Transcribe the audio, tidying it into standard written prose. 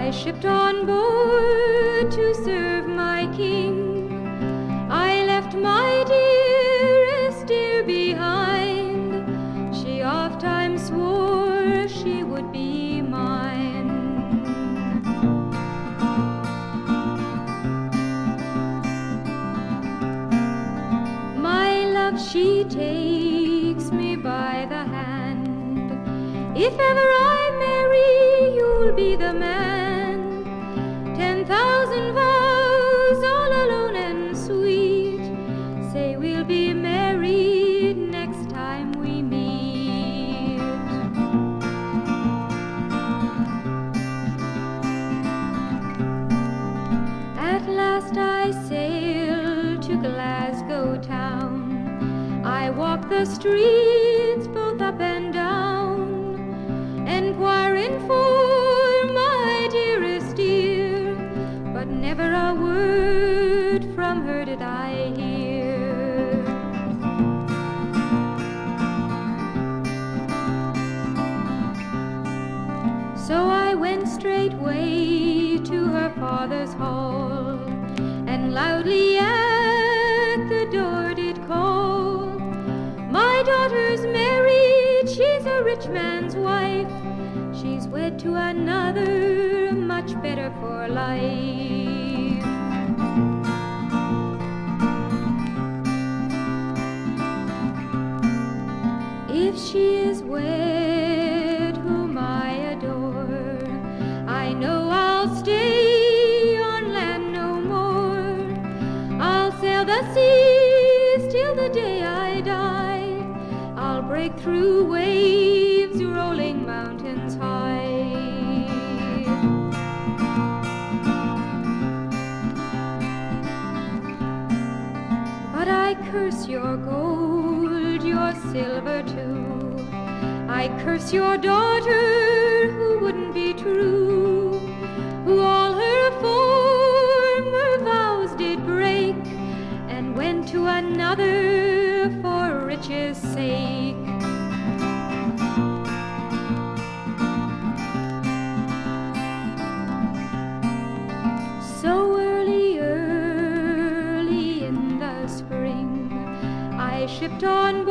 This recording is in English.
I shipped on board to serve my king. I left my dearest dear behind. She oft-times swore she would be mine. My love, she takes me by the hand. If ever I marry, you'll be the man. 10,000 vows, all alone and sweet, say we'll be married next time we meet. At last I sailed to Glasgow town. I walked the streets both up and down, enquiring for my dearest dear, but never a word from her did I hear. So I went straightway to her father's hall, and loudly at the door did call. My daughter's married, she's a rich man's wife. She's wed to another, much better for life. If she is wed whom I adore, I know I'll stay on land no more. I'll sail the seas till the day I die. I'll break through waves rolling mountains high. But I curse your gold, your silver too. I curse your daughter who wouldn't be true, who all her former vows did break, and went to another for riches' sake. So early in the spring, I shipped on board